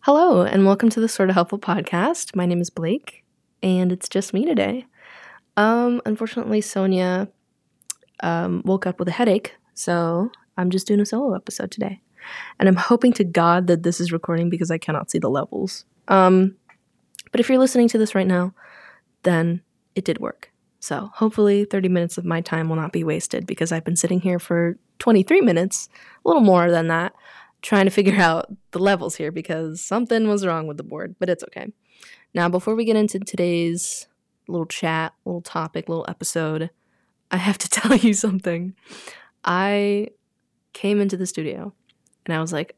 Hello, and welcome to the Sort of Helpful podcast. My name is Blake, and it's just me today. Unfortunately, Sonia woke up with a headache, so I'm just doing a solo episode today. And I'm hoping to God that this is recording because I cannot see the levels. But if you're listening to this right now, then it did work. So hopefully 30 minutes of my time will not be wasted because I've been sitting here for 23 minutes, a little more than that, trying to figure out the levels here because something was wrong with the board, but it's okay. Now, before we get into today's little chat, little topic, little episode, I have to tell you something. I came into the studio and I was like,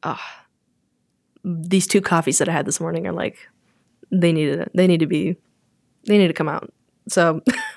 these 2 coffees that I had this morning are like, they need to come out. So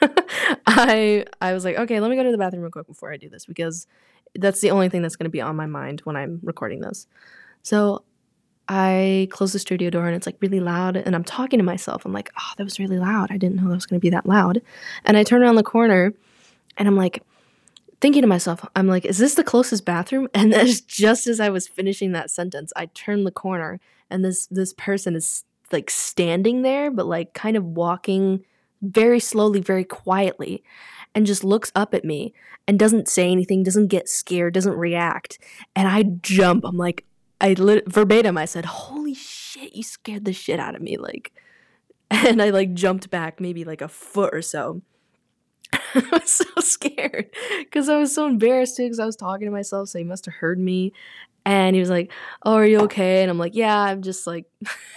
I was like, okay, let me go to the bathroom real quick before I do this because that's the only thing that's going to be on my mind when I'm recording this. So I close the studio door and it's like really loud and I'm talking to myself. I'm like, oh, that was really loud. I didn't know that was going to be that loud. And I turn around the corner and I'm like thinking to myself, I'm like, is this the closest bathroom? And then just as I was finishing that sentence, I turned the corner and this person is like standing there, but like kind of walking very slowly, very quietly, and just looks up at me and doesn't say anything, doesn't get scared, doesn't react. And I jump. I'm like, verbatim, I said, holy shit, you scared the shit out of me. Like, and I like jumped back maybe like a foot or so. I was so scared because I was so embarrassed too because I was talking to myself, so he must have heard me. And he was like, oh, are you okay? And I'm like, yeah, I'm just like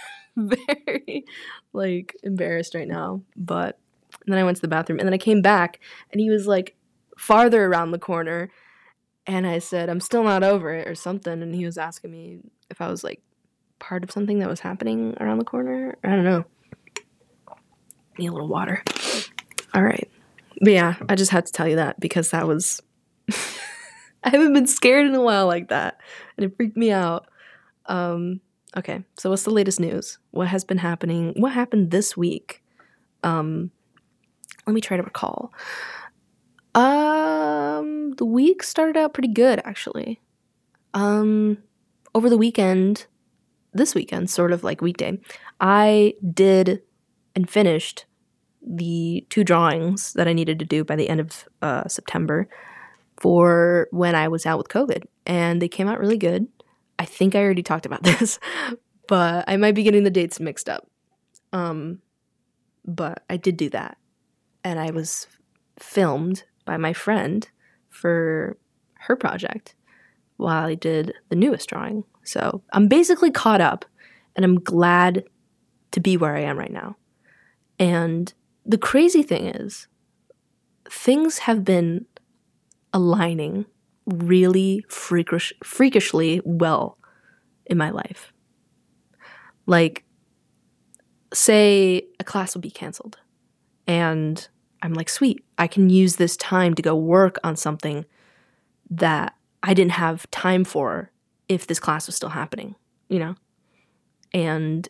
very like embarrassed right now. But and then I went to the bathroom and then I came back and he was like farther around the corner and I said, I'm still not over it or something. And he was asking me if I was like part of something that was happening around the corner. I don't know. Need a little water. All right. But yeah, I just had to tell you that because that was I haven't been scared in a while like that. And it freaked me out. Okay, so what's the latest news? What has been happening? What happened this week? Let me try to recall. The week started out pretty good, actually. Over the weekend, this weekend, sort of like weekday, I did and finished the 2 drawings that I needed to do by the end of September for when I was out with COVID, and they came out really good. I think I already talked about this, but I might be getting the dates mixed up. But I did do that, and I was filmed by my friend for her project while I did the newest drawing. So I'm basically caught up, and I'm glad to be where I am right now. And the crazy thing is, things have been aligning really freakishly well in my life. Like, say a class will be canceled and I'm like, sweet, I can use this time to go work on something that I didn't have time for if this class was still happening, you know? And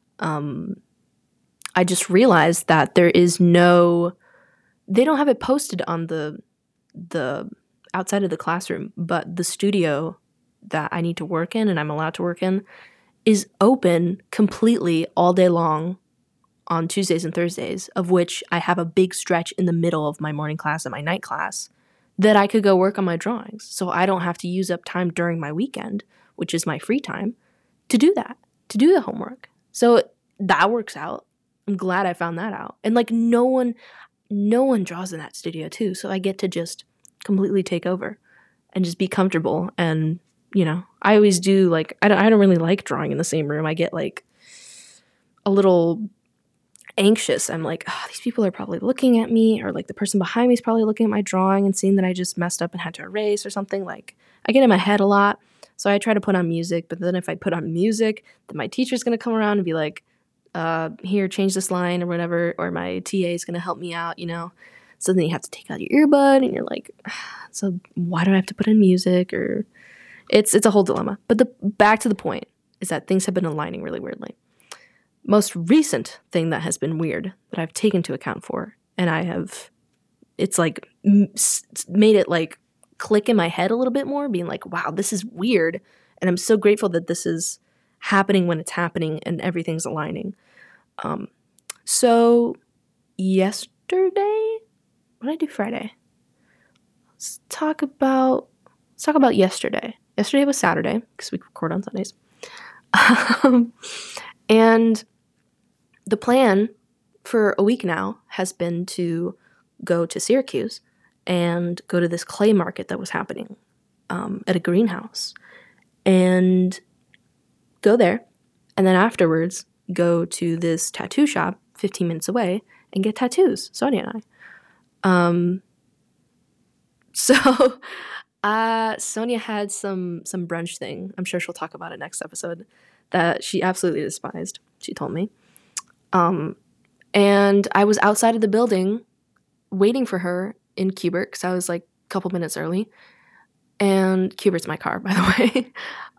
I just realized that there is they don't have it posted on the outside of the classroom, but the studio that I need to work in and I'm allowed to work in is open completely all day long on Tuesdays and Thursdays, of which I have a big stretch in the middle of my morning class and my night class that I could go work on my drawings. So I don't have to use up time during my weekend, which is my free time, to do that, to do the homework. So that works out. I'm glad I found that out. And like no one draws in that studio too, so I get to just completely take over and just be comfortable. And you know, I always do, like, I don't really like drawing in the same room. I get like a little anxious. I'm like, oh, these people are probably looking at me, or like the person behind me is probably looking at my drawing and seeing that I just messed up and had to erase or something. Like, I get in my head a lot, so I try to put on music. But then if I put on music, then my teacher's gonna come around and be like, here, change this line or whatever, or my TA is gonna help me out, you know. So then you have to take out your earbud and you're like, so why do I have to put in music? Or it's a whole dilemma. But back to the point is that things have been aligning really weirdly. Most recent thing that has been weird that I've taken into account for, and it's like made it like click in my head a little bit more, being like, wow, this is weird. And I'm so grateful that this is happening when it's happening and everything's aligning. So yesterday, what did I do Friday? Let's talk about yesterday. Yesterday was Saturday because we record on Sundays. And the plan for a week now has been to go to Syracuse and go to this clay market that was happening at a greenhouse, and go there, and then afterwards go to this tattoo shop 15 minutes away and get tattoos, Sonia and I. So Sonia had some brunch thing, I'm sure she'll talk about it next episode, that she absolutely despised, she told me. And I was outside of the building waiting for her in Cubert because I was like a couple minutes early. And Cubert's my car, by the way.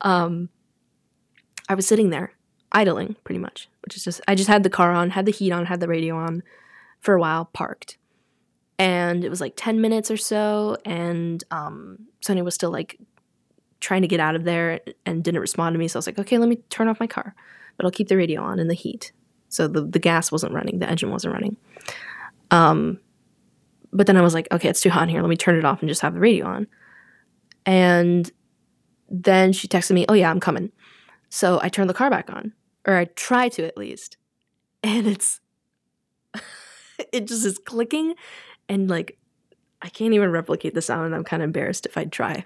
I was sitting there idling pretty much, which is I just had the car on, had the heat on, had the radio on for a while, parked. And it was like 10 minutes or so, and Sonia was still like trying to get out of there and didn't respond to me. So I was like, okay, let me turn off my car, but I'll keep the radio on in the heat. So the gas wasn't running, the engine wasn't running. But then I was like, okay, it's too hot in here. Let me turn it off and just have the radio on. And then she texted me, oh yeah, I'm coming. So I turned the car back on, or I try to at least. And it just is clicking, and like I can't even replicate the sound, and I'm kind of embarrassed if I try.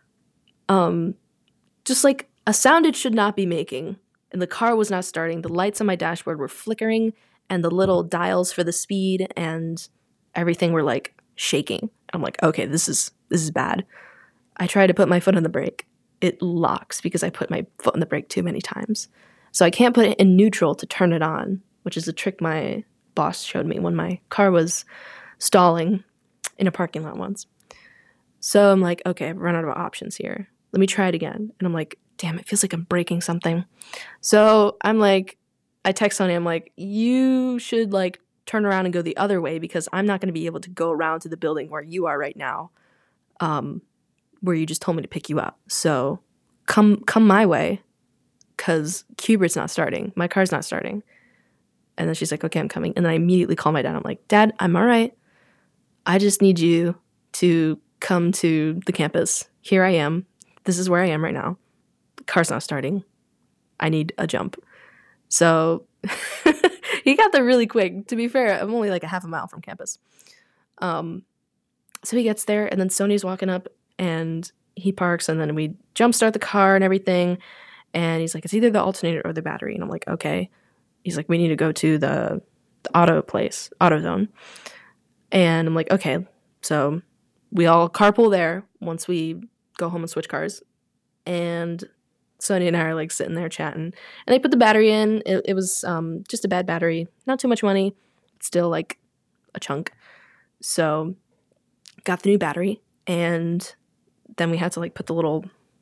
Just like a sound it should not be making, and the car was not starting. The lights on my dashboard were flickering, and the little dials for the speed and everything were like shaking. I'm like, okay, this is bad. I try to put my foot on the brake. It locks because I put my foot on the brake too many times. So I can't put it in neutral to turn it on, which is a trick my boss showed me when my car was stalling in a parking lot once. So I'm like, okay, I've run out of options here. Let me try it again. And I'm like, damn, it feels like I'm breaking something. So I'm like, I text Sonia, I'm like, you should like turn around and go the other way because I'm not going to be able to go around to the building where you are right now, where you just told me to pick you up. So come my way because Cubert's not starting. My car's not starting. And then she's like, okay, I'm coming. And then I immediately call my dad. I'm like, Dad, I'm all right. I just need you to come to the campus. Here I am. This is where I am right now. The car's not starting. I need a jump. So he got there really quick. To be fair, I'm only like a half a mile from campus. So he gets there, and then Sony's walking up, and he parks, and then we jumpstart the car and everything. And he's like, it's either the alternator or the battery. And I'm like, okay. He's like, we need to go to the auto place, AutoZone. And I'm like, okay. So we all carpool there once we go home and switch cars. And Sonia and I are like sitting there chatting. And they put the battery in. It was just a bad battery. Not too much money. Still like a chunk. So got the new battery. And then we had to like put the little...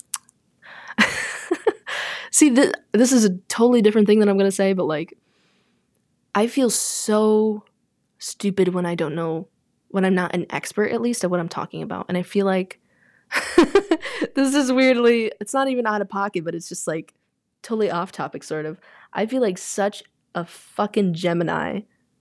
See, this is a totally different thing that I'm going to say, but like, I feel so stupid when I don't know, when I'm not an expert at least at what I'm talking about. And I feel like this is weirdly, it's not even out of pocket, but it's just like totally off topic sort of. I feel like such a fucking Gemini.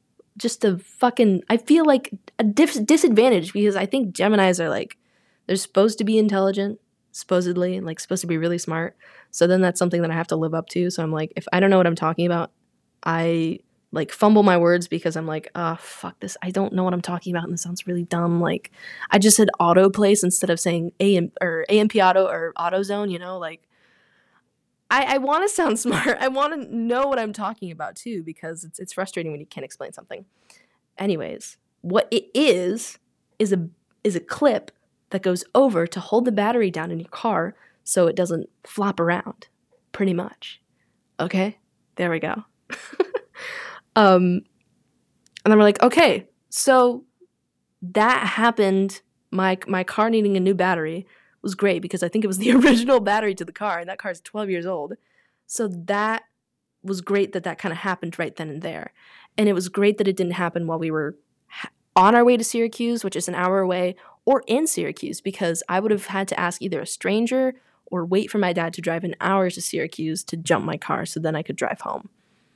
I feel like a disadvantage because I think Geminis are like, they're supposed to be intelligent, supposedly, like supposed to be really smart. So then that's something that I have to live up to. So I'm like, if I don't know what I'm talking about, I like fumble my words because I'm like, oh, fuck this. I don't know what I'm talking about. And this sounds really dumb. Like I just said auto place instead of saying AMP auto or AutoZone, you know, like I want to sound smart. I want to know what I'm talking about too, because it's frustrating when you can't explain something. Anyways, what it is a clip that goes over to hold the battery down in your car so it doesn't flop around, pretty much. Okay, there we go. And then we're like, okay, so that happened. My car needing a new battery was great because I think it was the original battery to the car, and that car is 12 years old. So that was great that kind of happened right then and there. And it was great that it didn't happen while we were on our way to Syracuse, which is an hour away, or in Syracuse, because I would have had to ask either a stranger or wait for my dad to drive an hour to Syracuse to jump my car so then I could drive home.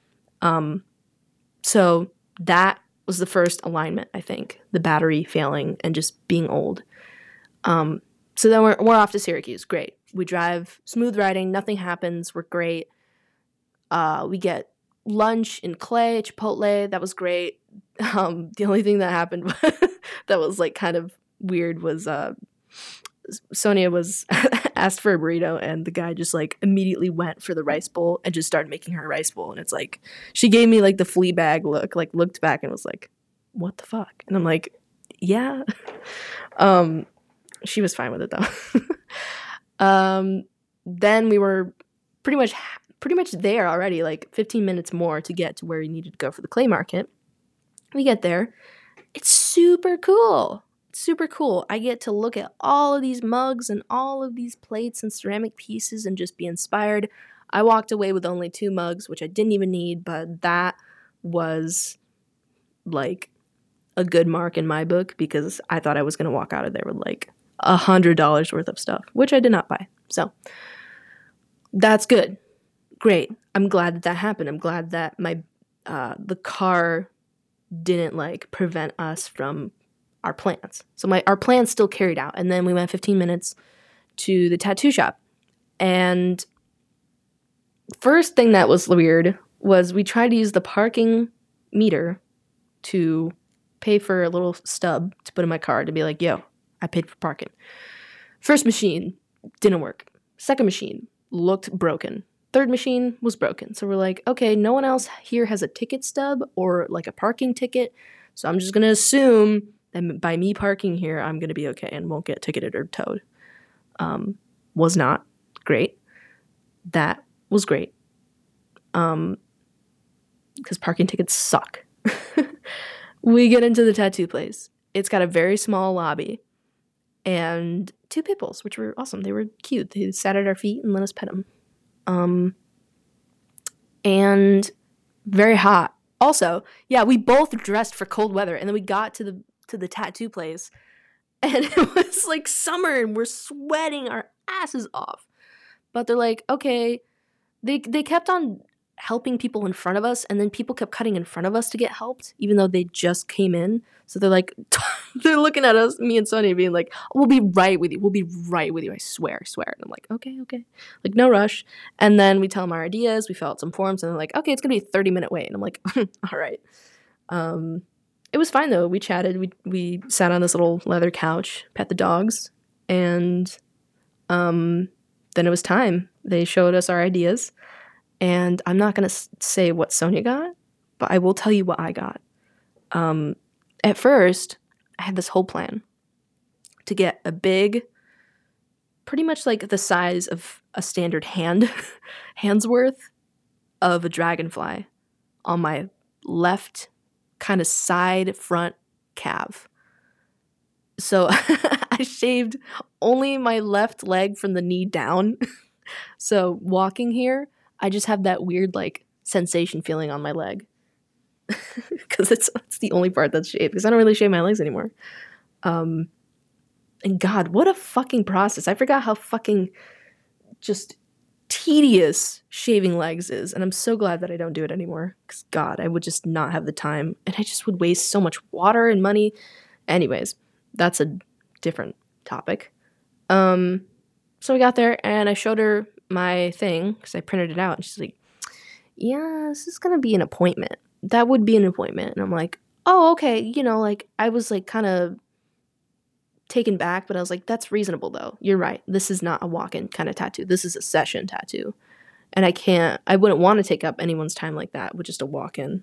So that was the first alignment, I think, the battery failing and just being old. So then we're off to Syracuse. Great. We drive, smooth riding, nothing happens. We're great. We get lunch in Clay, Chipotle. That was great. The only thing that happened that was like kind of weird was Sonia was asked for a burrito, and the guy just like immediately went for the rice bowl and just started making her a rice bowl. And it's like, she gave me like the flea bag look, like looked back and was like, what the fuck? And I'm like, yeah. She was fine with it though. Then we were pretty much there already, like 15 minutes more to get to where we needed to go for the clay market. We get there. It's super cool. Super cool. I get to look at all of these mugs and all of these plates and ceramic pieces and just be inspired. I walked away with only 2 mugs, which I didn't even need, but that was like a good mark in my book because I thought I was going to walk out of there with like $100 worth of stuff, which I did not buy. So that's good. Great. I'm glad that happened. I'm glad that the car didn't like prevent us from our plans. So our plans still carried out. And then we went 15 minutes to the tattoo shop. And first thing that was weird was we tried to use the parking meter to pay for a little stub to put in my car to be like, yo, I paid for parking. First machine didn't work. Second machine looked broken. Third machine was broken. So we're like, okay, no one else here has a ticket stub or like a parking ticket. So I'm just going to assume that by me parking here, I'm going to be okay and won't get ticketed or towed. Was not great. That was great. Because parking tickets suck. We get into the tattoo place. It's got a very small lobby and 2 pit bulls, which were awesome. They were cute. They sat at our feet and let us pet them. And very hot. Also, yeah, we both dressed for cold weather, and then we got to the tattoo place, and it was like summer, and we're sweating our asses off. But they're like, okay, they kept on helping people in front of us, and then people kept cutting in front of us to get helped, even though they just came in. So they're like, they're looking at us, me and Sonia, being like, we'll be right with you. We'll be right with you. I swear. And I'm like, okay. Like, no rush. And then we tell them our ideas. We fill out some forms, and they're like, okay, it's going to be a 30-minute wait. And I'm like, all right. It was fine, though. We chatted. We sat on this little leather couch, pet the dogs, and then it was time. They showed us our ideas. And I'm not going to say what Sonia got, but I will tell you what I got. At first, I had this whole plan to get a big, pretty much like the size of a standard hand's worth of a dragonfly on my left kind of side front calf. So I shaved only my left leg from the knee down. So walking here, I just have that weird like sensation feeling on my leg. Because it's the only part that's shaved, because I don't really shave my legs anymore. And God, what a fucking process. I forgot how fucking just tedious shaving legs is, and I'm so glad that I don't do it anymore, because God, I would just not have the time, and I just would waste so much water and money. Anyways, that's a different topic. So we got there, and I showed her my thing, because I printed it out, and she's like, yeah, this is gonna be an appointment. That would be an appointment. And I'm like, oh, okay. You know, like, I was like kind of taken back, but I was like, that's reasonable though. You're right. This is not a walk-in kind of tattoo. This is a session tattoo. And I wouldn't want to take up anyone's time like that with just a walk-in.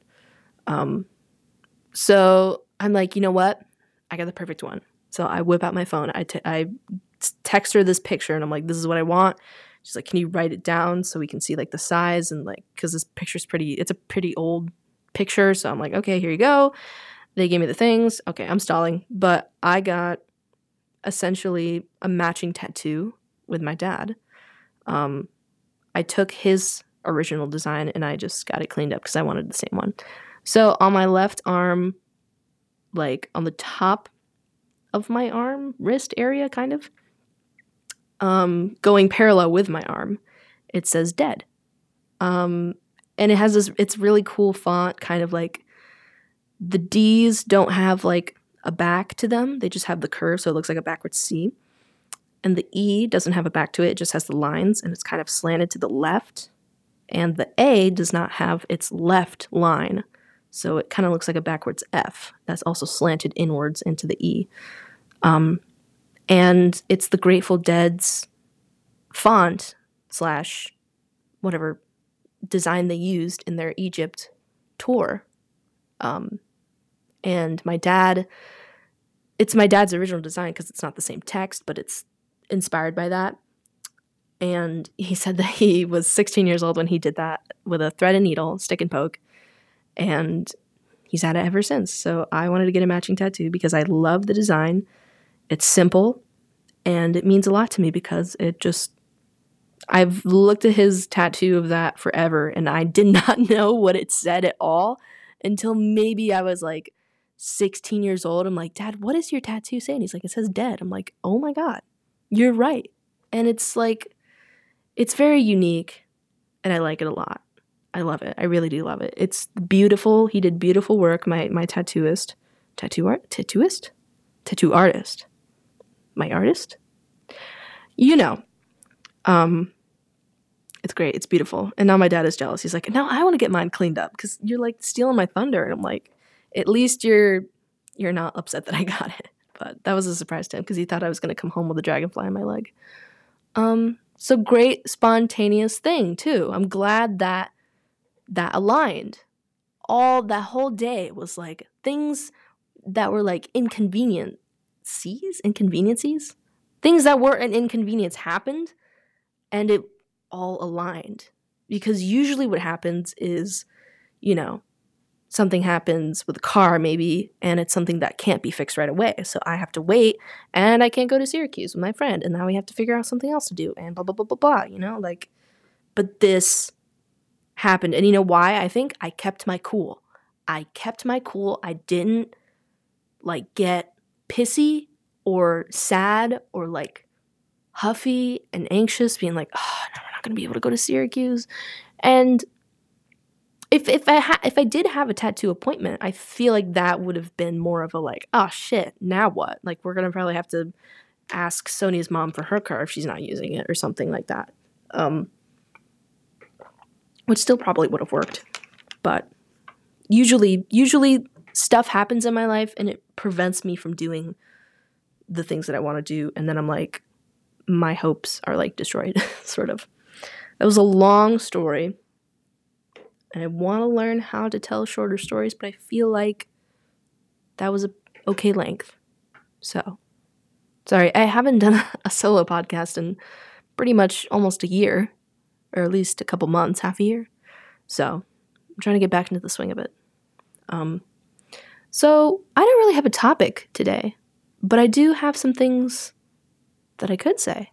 So I'm like, you know what? I got the perfect one. So I whip out my phone. I text her this picture, and I'm like, this is what I want. She's like, can you write it down so we can see like the size, and like, because this picture's it's a pretty old picture. So I'm like, okay, here you go. They gave me the things. Okay, I'm stalling. But I got essentially a matching tattoo with my dad. I took his original design and I just got it cleaned up because I wanted the same one. So on my left arm, like on the top of my arm, wrist area kind of, going parallel with my arm, it says dead. And it has this, it's really cool font, kind of like the D's don't have like a back to them. They just have the curve, so it looks like a backwards C. And the E doesn't have a back to it. It just has the lines, and it's kind of slanted to the left. And the A does not have its left line, so it kind of looks like a backwards F that's also slanted inwards into the E. And it's the Grateful Dead's font slash whatever design they used in their Egypt tour. And it's my dad's original design because it's not the same text, but it's inspired by that. And he said that he was 16 years old when he did that with a thread and needle, stick and poke. And he's had it ever since. So I wanted to get a matching tattoo because I love the design. It's simple and it means a lot to me because I've looked at his tattoo of that forever and I did not know what it said at all until maybe I was like 16 years old. I'm like, Dad, what does your tattoo say? And he's like, it says dead. I'm like, oh my God, you're right. And it's like, it's very unique and I like it a lot. I love it. I really do love it. It's beautiful. He did beautiful work. My tattoo artist, my artist, it's great. It's beautiful. And now my dad is jealous. He's like, now I want to get mine cleaned up because you're like stealing my thunder. And I'm like, at least you're not upset that I got it. But that was a surprise to him because he thought I was going to come home with a dragonfly on my leg. So great spontaneous thing too. I'm glad that aligned. All that whole day was like things that were like inconveniences. Things that were an inconvenience happened and it all aligned. Because usually what happens is, something happens with a car maybe, and it's something that can't be fixed right away. So I have to wait, and I can't go to Syracuse with my friend, and now we have to figure out something else to do, and blah, blah, blah, blah, blah, But this happened, and you know why? I think I kept my cool. I didn't, get pissy or sad or, huffy and anxious, being like, oh, no, we're not going to be able to go to Syracuse. And if I did have a tattoo appointment, I feel like that would have been more of a oh shit, now what? We're gonna probably have to ask Sonia's mom for her car if she's not using it or something like that. Which still probably would have worked, but usually stuff happens in my life and it prevents me from doing the things that I want to do, and then I'm like, my hopes are destroyed, sort of. That was a long story. And I want to learn how to tell shorter stories, but I feel like that was a okay length. So, sorry, I haven't done a solo podcast in pretty much almost a year, or at least a couple months, half a year. So, I'm trying to get back into the swing of it. So, I don't really have a topic today, but I do have some things that I could say.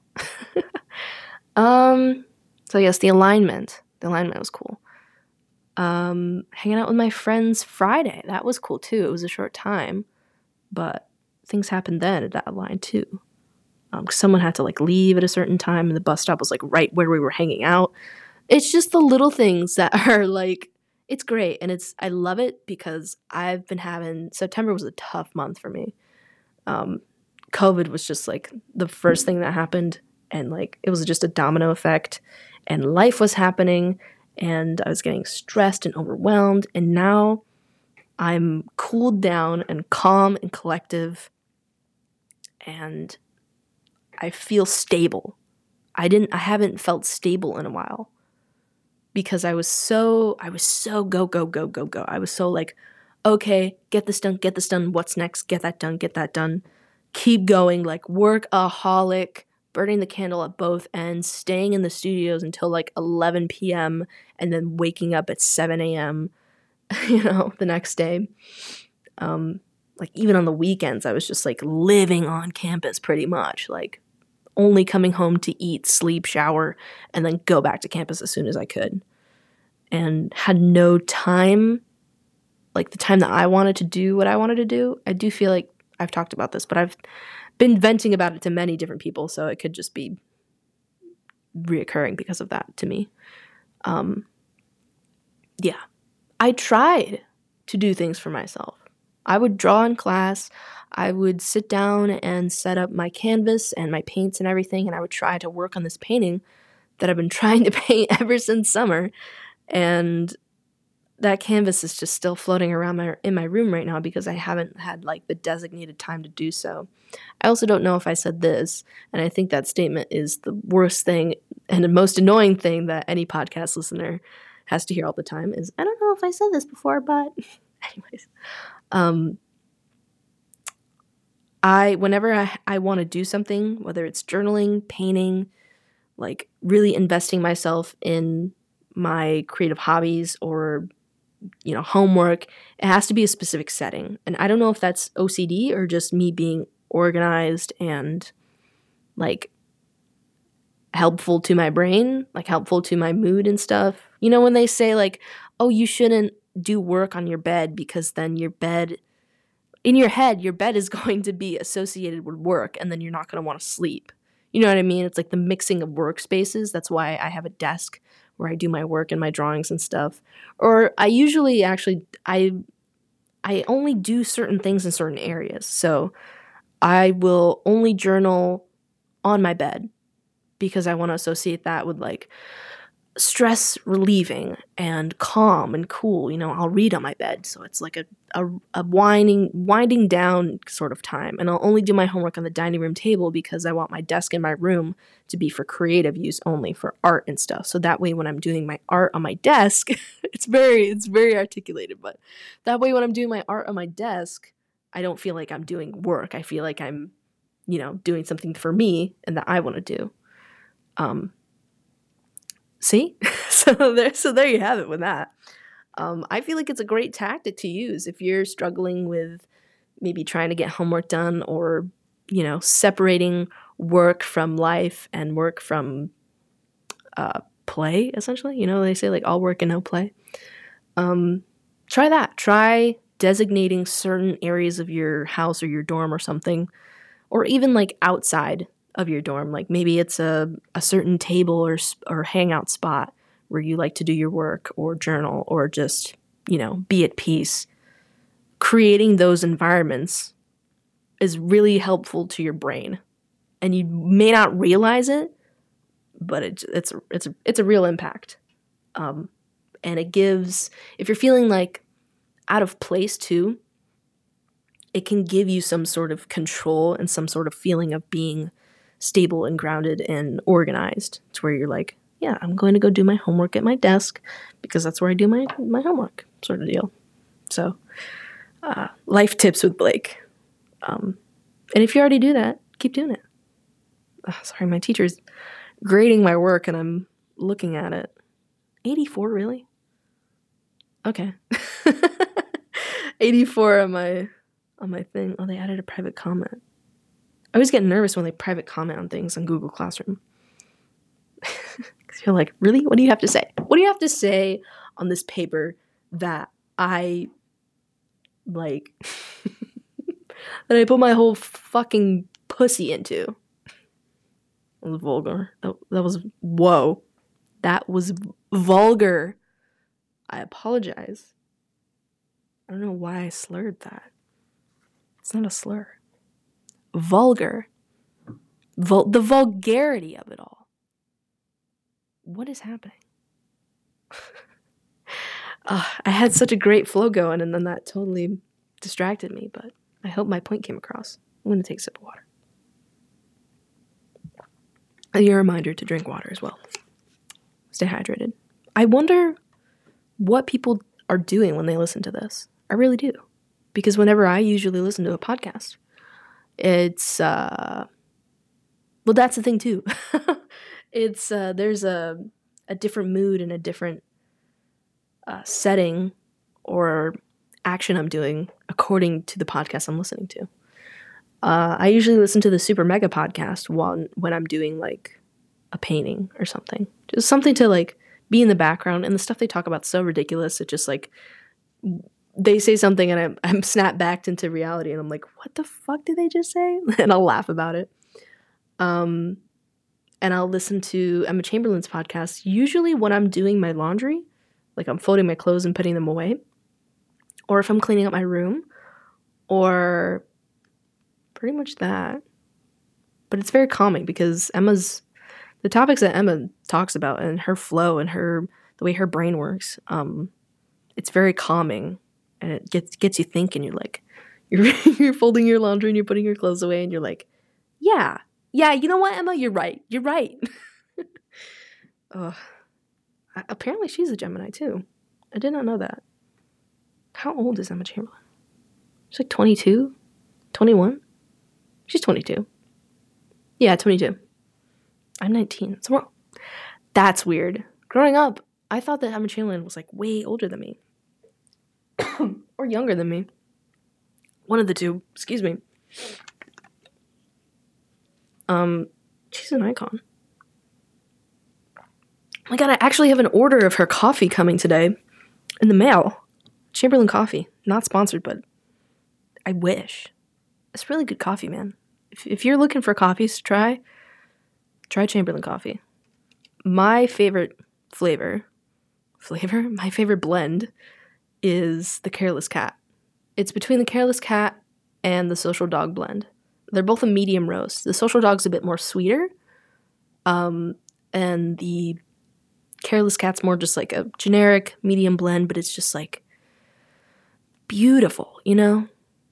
So yes, the alignment was cool. Hanging out with my friends Friday, that was cool too. It was a short time, but things happened then at that line too. Someone had to leave at a certain time and the bus stop was right where we were hanging out. It's just the little things that are it's great. And I love it because September was a tough month for me. COVID was just the first thing that happened, and it was just a domino effect, and life was happening, and I was getting stressed and overwhelmed, and now I'm cooled down and calm and collective, and I feel stable. I haven't felt stable in a while because I was so go, go, go, go, go. I was so okay, get this done, what's next, get that done. Keep going, workaholic, burning the candle at both ends, staying in the studios until 11 p.m. and then waking up at 7 a.m., the next day. Even on the weekends, I was just living on campus pretty much, only coming home to eat, sleep, shower, and then go back to campus as soon as I could. And had no time, the time that I wanted to do what I wanted to do. I do feel I've talked about this, but I've been venting about it to many different people, so it could just be reoccurring because of that to me. Yeah. I tried to do things for myself. I would draw in class. I would sit down and set up my canvas and my paints and everything, and I would try to work on this painting that I've been trying to paint ever since summer. And that canvas is just still floating around in my room right now because I haven't had like the designated time to do so. I also don't know if I said this, and I think that statement is the worst thing and the most annoying thing that any podcast listener has to hear all the time is, I don't know if I said this before, but anyways. Whenever I want to do something, whether it's journaling, painting, like really investing myself in my creative hobbies or, homework, it has to be a specific setting. And I don't know if that's OCD or just me being organized and like helpful to my brain, like helpful to my mood and stuff. You know, when they say like, oh, you shouldn't do work on your bed because then in your head, your bed is going to be associated with work and then you're not going to want to sleep. You know what I mean? It's like the mixing of workspaces. That's why I have a desk where I do my work and my drawings and stuff. Or I usually I only do certain things in certain areas. So I will only journal on my bed because I want to associate that with like stress relieving and calm and cool. I'll read on my bed. So it's like a winding down sort of time. And I'll only do my homework on the dining room table because I want my desk in my room to be for creative use only, for art and stuff. So that way when I'm doing my art on my desk, it's very articulated, but that way when I'm doing my art on my desk, I don't feel like I'm doing work. I feel like I'm, doing something for me and that I want to do. See? So there you have it with that. I feel like it's a great tactic to use if you're struggling with maybe trying to get homework done or, separating work from life and work from play, essentially. They say like all work and no play. Try that. Try designating certain areas of your house or your dorm or something, or even like outside of your dorm. Like maybe it's a certain table or hangout spot where you like to do your work or journal or just, be at peace. Creating those environments is really helpful to your brain. And you may not realize it, but it's a real impact. And it gives, if you're feeling like out of place too, it can give you some sort of control and some sort of feeling of being stable and grounded and organized. It's where you're like, yeah, I'm going to go do my homework at my desk because that's where I do my homework, sort of deal. So, life tips with Blake. And if you already do that, keep doing it. Sorry, my teacher's grading my work and I'm looking at it. 84, really? Okay. 84 on my thing. Oh, they added a private comment. I always get nervous when they private comment on things on Google Classroom. Because you're like, really? What do you have to say? What do you have to say on this paper that I, like, that I put my whole fucking pussy into? That was vulgar. That was, whoa. That was vulgar. I apologize. I don't know why I slurred that. It's not a slur. Vulgar. The vulgarity of it all. What is happening? I had such a great flow going, and then that totally distracted me, but I hope my point came across. I'm going to take a sip of water. And your reminder to drink water as well. Stay hydrated. I wonder what people are doing when they listen to this. I really do. Because whenever I usually listen to a podcast, it's, well, that's the thing too. It's, there's a different mood and a different setting or action I'm doing according to the podcast I'm listening to. I usually listen to the Super Mega podcast when I'm doing like a painting or something. Just something to like be in the background, and the stuff they talk about is so ridiculous. It just like, they say something and I'm snapped back into reality and I'm like, what the fuck did they just say? And I'll laugh about it. And and I'll listen to Emma Chamberlain's podcast, usually when I'm doing my laundry, like I'm folding my clothes and putting them away, or if I'm cleaning up my room, or pretty much that. But it's very calming because the topics that Emma talks about and her flow and the way her brain works, it's very calming, and it gets you thinking. You're like, you're folding your laundry and you're putting your clothes away, and you're like, yeah, you know what, Emma, you're right. Apparently she's a Gemini too. I did not know that. How old is Emma Chamberlain? She's like 22, 21. She's 22. Yeah, 22. I'm 19. So that's weird. Growing up, I thought that Emma Chamberlain was like way older than me. Or younger than me. One of the two. Excuse me. She's an icon. Oh my god, I actually have an order of her coffee coming today in the mail. Chamberlain Coffee. Not sponsored, but I wish. It's really good coffee, man. If you're looking for coffees to try Chamberlain Coffee. My favorite my favorite blend is the Careless Cat. It's between the Careless Cat and the Social Dog blend. They're both a medium roast. The Social Dog's a bit more sweeter. And the Careless Cat's more just like a generic medium blend, but it's just like beautiful, you know?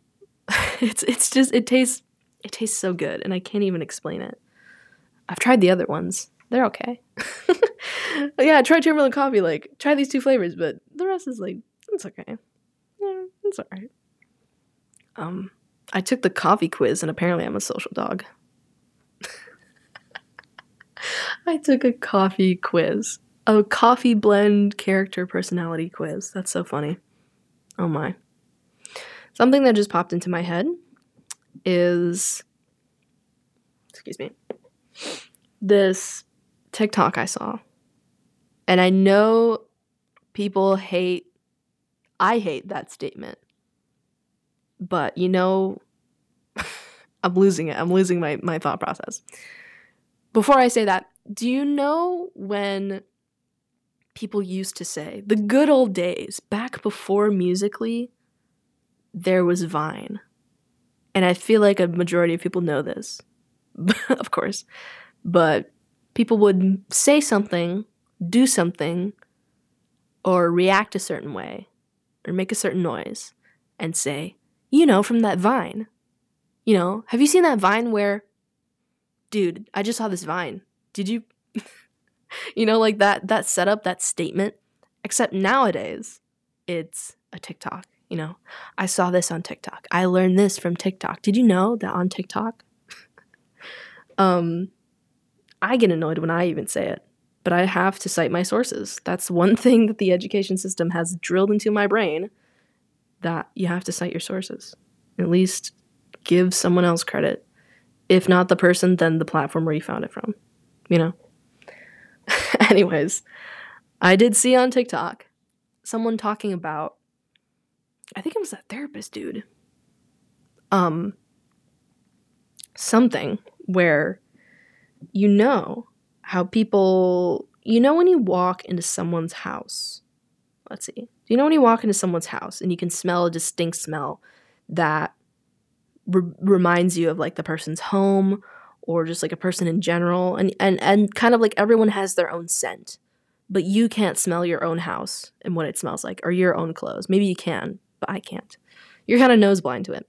It tastes so good, and I can't even explain it. I've tried the other ones. They're okay. Yeah, try Chamberlain Coffee, like, try these two flavors, but the rest is like, it's okay. Yeah, it's alright. I took the coffee quiz, and apparently I'm a social dog. I took a coffee quiz. A coffee blend character personality quiz. That's so funny. Oh my. Something that just popped into my head is, excuse me, this TikTok I saw. And I know people I hate that statement. But, you know, I'm losing it. I'm losing my thought process. Before I say that, do you know when people used to say, the good old days, back before Musical.ly, there was Vine? And I feel like a majority of people know this, of course. But people would say something, do something, or react a certain way, or make a certain noise, and say, you know, from that Vine. You know, have you seen that Vine where, dude, I just saw this Vine. Did you? You know, like that setup, that statement. Except nowadays, it's a TikTok. You know, I saw this on TikTok. I learned this from TikTok. Did you know that on TikTok? I get annoyed when I even say it, but I have to cite my sources. That's one thing that the education system has drilled into my brain, that you have to cite your sources. At least give someone else credit. If not the person, then the platform where you found it from. You know? Anyways, I did see on TikTok someone talking about, I think it was that therapist dude. Something where, you know how people, you know when you walk into someone's house, let's see. Do you know when you walk into someone's house and you can smell a distinct smell that reminds you of like the person's home or just like a person in general, and kind of like everyone has their own scent, but you can't smell your own house and what it smells like, or your own clothes. Maybe you can, but I can't. You're kind of nose blind to it.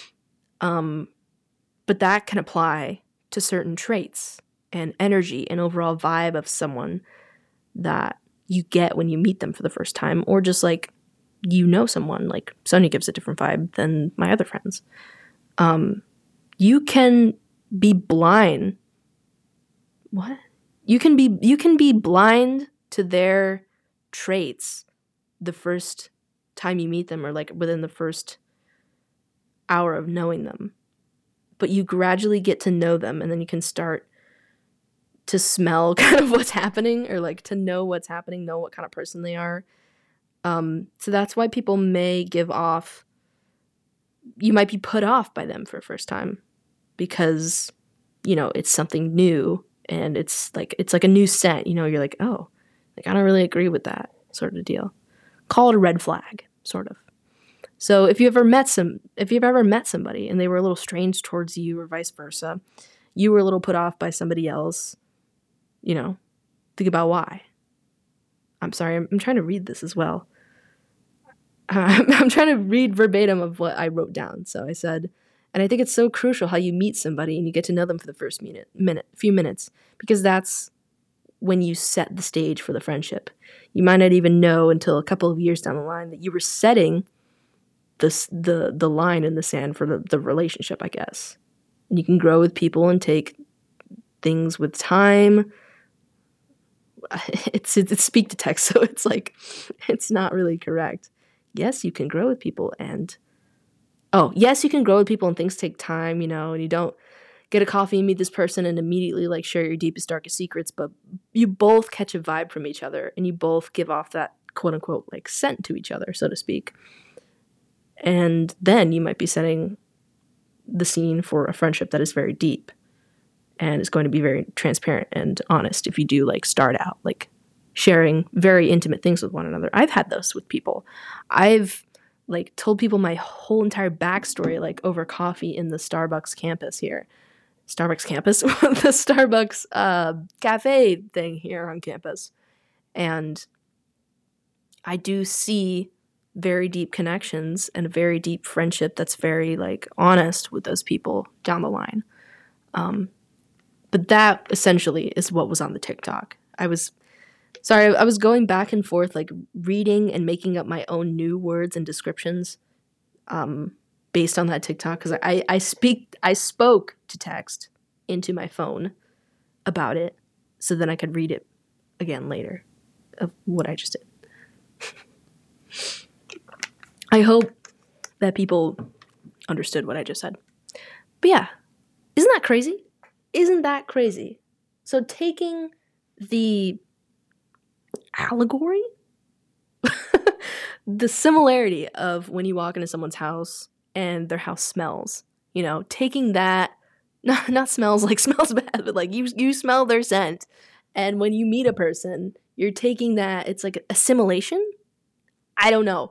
But that can apply to certain traits and energy and overall vibe of someone that you get when you meet them for the first time, or just like, you know, someone like Sonia gives a different vibe than my other friends. You can be blind. What? You can be blind to their traits the first time you meet them, or like within the first hour of knowing them. But you gradually get to know them, and then you can start to smell kind of what's happening, or like to know what's happening, know what kind of person they are. So that's why people may give off, you might be put off by them for a first time because, you know, it's something new and it's like a new scent, you're like, oh, like I don't really agree with that sort of deal. Call it a red flag, sort of. So if you've ever met somebody and they were a little strange towards you or vice versa, you were a little put off by somebody else, think about why. I'm sorry, I'm trying to read this as well. I'm trying to read verbatim of what I wrote down. So I said, and I think it's so crucial how you meet somebody and you get to know them for the first few minutes, because that's when you set the stage for the friendship. You might not even know until a couple of years down the line that you were setting the line in the sand for the relationship, I guess. And you can grow with people and take things with time. It's speak to text, so it's like it's not really correct. Yes, you can grow with people and things take time, and you don't get a coffee and meet this person and immediately like share your deepest, darkest secrets, but you both catch a vibe from each other and you both give off that quote unquote like scent to each other, so to speak. And then you might be setting the scene for a friendship that is very deep and is going to be very transparent and honest if you do like start out like sharing very intimate things with one another. I've had those with people. I've like told people my whole entire backstory like over coffee in the Starbucks campus here. The Starbucks cafe thing here on campus. And I do see very deep connections and a very deep friendship that's very like honest with those people down the line. But that essentially is what was on the TikTok. I was going back and forth like reading and making up my own new words and descriptions based on that TikTok, because I spoke to text into my phone about it so then I could read it again later of what I just did. I hope that people understood what I just said. But yeah, isn't that crazy? Isn't that crazy? So taking the allegory, the similarity of when you walk into someone's house and their house smells, taking that, not smells like smells bad, but like you smell their scent. And when you meet a person, you're taking that, it's like assimilation. I don't know.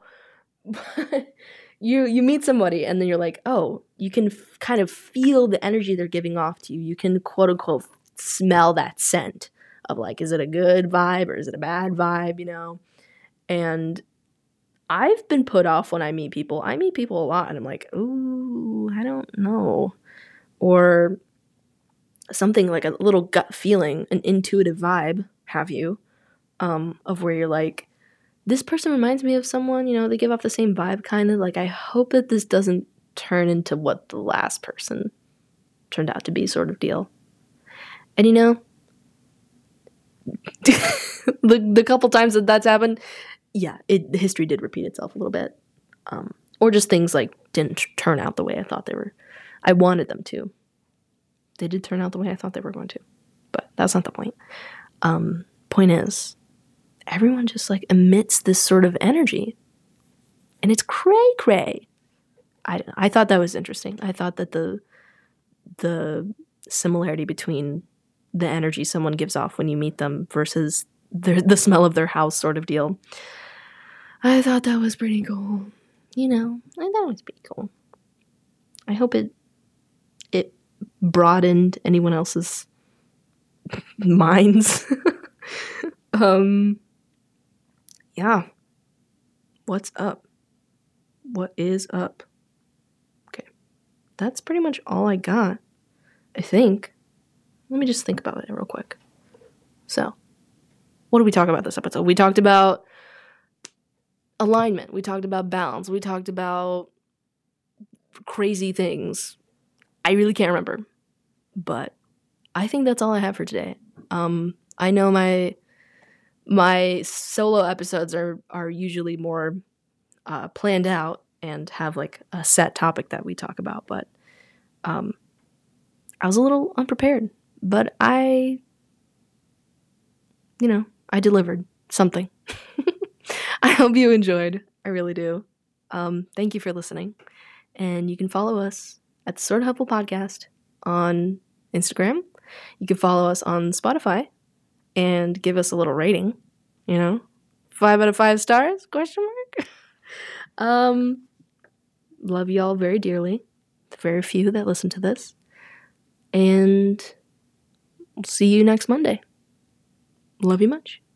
you meet somebody and then you're like, oh, you can kind of feel the energy they're giving off to you. You can quote unquote smell that scent of like, is it a good vibe or is it a bad vibe, And I've been put off when I meet people. I meet people a lot and I'm like, ooh, I don't know. Or something like a little gut feeling, an intuitive vibe, have you, of where you're like, this person reminds me of someone, they give off the same vibe, kind of like, I hope that this doesn't turn into what the last person turned out to be, sort of deal. And the couple times that's happened, yeah, history did repeat itself a little bit. Or just things like didn't turn out the way I thought I wanted them to. They did turn out the way I thought they were going to, but that's not the point. Point is, everyone just like emits this sort of energy and it's cray. I thought that was interesting. I thought that the similarity between the energy someone gives off when you meet them versus the smell of their house sort of deal, I thought that was pretty cool. I thought it was pretty cool. I hope it broadened anyone else's minds. Yeah. What's up? What is up? Okay. That's pretty much all I got, I think. Let me just think about it real quick. So, what did we talk about this episode? We talked about alignment. We talked about balance. We talked about crazy things. I really can't remember. But I think that's all I have for today. I know my solo episodes are usually more planned out and have like a set topic that we talk about, but I was a little unprepared, but I delivered something. I hope you enjoyed. I really do. Thank you for listening, and you can follow us at the Sort of Helpful Podcast on Instagram. You can follow us on Spotify and give us a little rating, 5 out of 5 stars, question mark. Love y'all very dearly. The very few that listen to this. And we'll see you next Monday. Love you much.